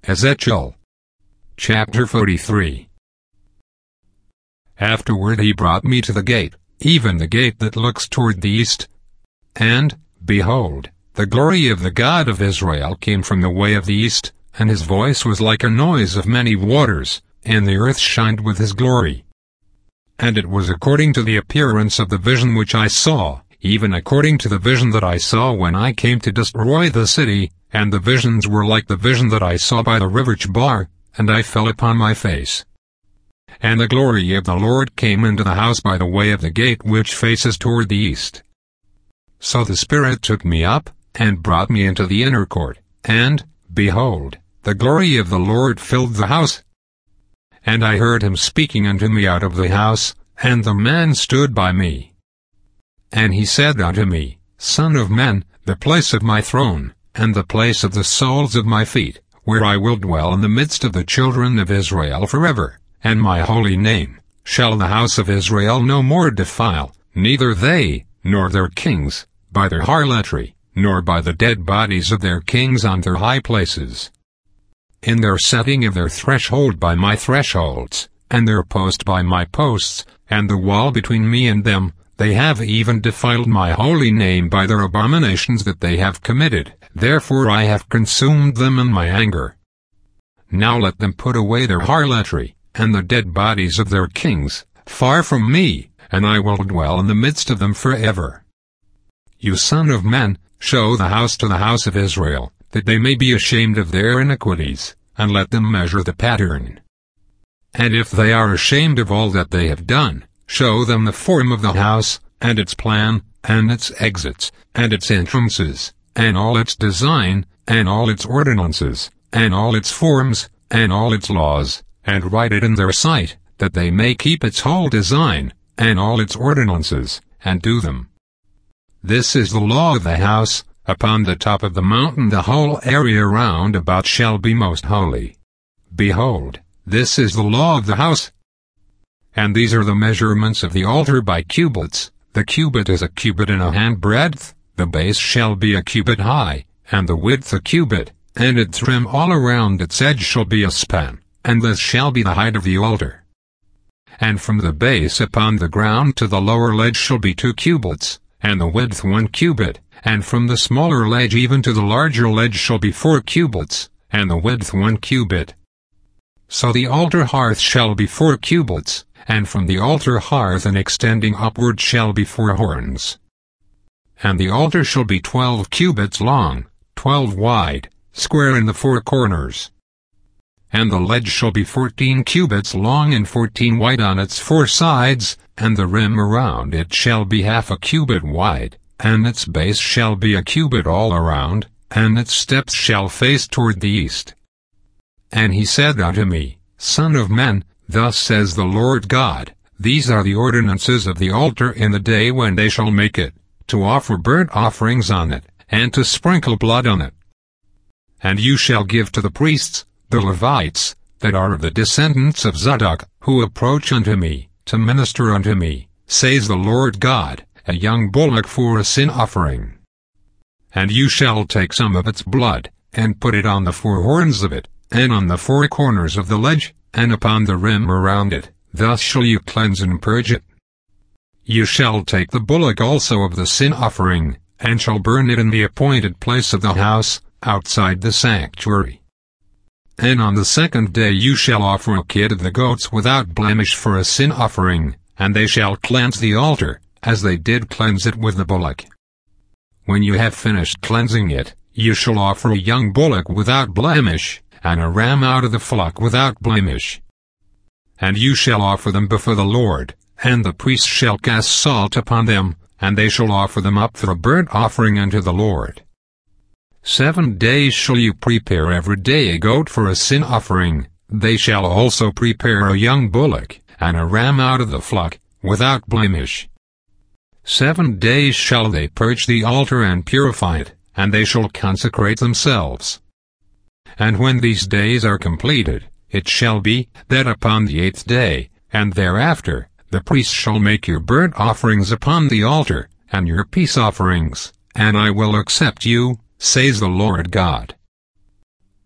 Ezekiel chapter 43. Afterward he brought me to the gate, even the gate that looks toward the east. And, behold, the glory of the God of Israel came from the way of the east, and his voice was like a noise of many waters, and the earth shined with his glory. And it was according to the appearance of the vision which I saw, even according to the vision that I saw when I came to destroy the city, and the visions were like the vision that I saw by the river Chebar, and I fell upon my face. And the glory of the Lord came into the house by the way of the gate which faces toward the east. So the Spirit took me up, and brought me into the inner court, and, behold, the glory of the Lord filled the house. And I heard him speaking unto me out of the house, and the man stood by me. And he said unto me, Son of man, the place of my throne, and the place of the soles of my feet, where I will dwell in the midst of the children of Israel forever, and my holy name shall the house of Israel no more defile, neither they, nor their kings, by their harlotry, nor by the dead bodies of their kings on their high places. In their setting of their threshold by my thresholds, and their post by my posts, and the wall between me and them, they have even defiled my holy name by their abominations that they have committed, therefore I have consumed them in my anger. Now let them put away their harlotry, and the dead bodies of their kings, far from me, and I will dwell in the midst of them forever. You son of man, show the house to the house of Israel, that they may be ashamed of their iniquities, and let them measure the pattern. And if they are ashamed of all that they have done, show them the form of the house, and its plan, and its exits, and its entrances, and all its design, and all its ordinances, and all its forms, and all its laws, and write it in their sight, that they may keep its whole design, and all its ordinances, and do them. This is the law of the house. Upon the top of the mountain the whole area round about shall be most holy. Behold, this is the law of the house. And these are the measurements of the altar by cubits. The cubit is a cubit and a handbreadth, the base shall be a cubit high, and the width a cubit, and its rim all around its edge shall be a span, and this shall be the height of the altar. And from the base upon the ground to the lower ledge shall be 2 cubits, and the width 1 cubit, and from the smaller ledge even to the larger ledge shall be 4 cubits, and the width 1 cubit. So the altar hearth shall be 4 cubits, and from the altar hearth and extending upward shall be 4 horns. And the altar shall be 12 cubits long, 12 wide, square in the 4 corners. And the ledge shall be 14 cubits long and 14 wide on its 4 sides, and the rim around it shall be half a cubit wide, and its base shall be a cubit all around, and its steps shall face toward the east. And he said unto me, Son of man, thus says the Lord God, these are the ordinances of the altar in the day when they shall make it, to offer burnt offerings on it, and to sprinkle blood on it. And you shall give to the priests, the Levites, that are of the descendants of Zadok, who approach unto me, to minister unto me, says the Lord God, a young bullock for a sin offering. And you shall take some of its blood, and put it on the 4 horns of it, and on the 4 corners of the ledge, and upon the rim around it, thus shall you cleanse and purge it. You shall take the bullock also of the sin offering, and shall burn it in the appointed place of the house, outside the sanctuary. And on the 2nd day you shall offer a kid of the goats without blemish for a sin offering, and they shall cleanse the altar, as they did cleanse it with the bullock. When you have finished cleansing it, you shall offer a young bullock without blemish, and a ram out of the flock without blemish. And you shall offer them before the Lord, and the priest shall cast salt upon them, and they shall offer them up for a burnt offering unto the Lord. 7 days shall you prepare every day a goat for a sin offering. They shall also prepare a young bullock, and a ram out of the flock, without blemish. 7 days shall they purge the altar and purify it, and they shall consecrate themselves. And when these days are completed, it shall be, that upon the 8th day, and thereafter, the priest shall make your burnt offerings upon the altar, and your peace offerings, and I will accept you, says the Lord God.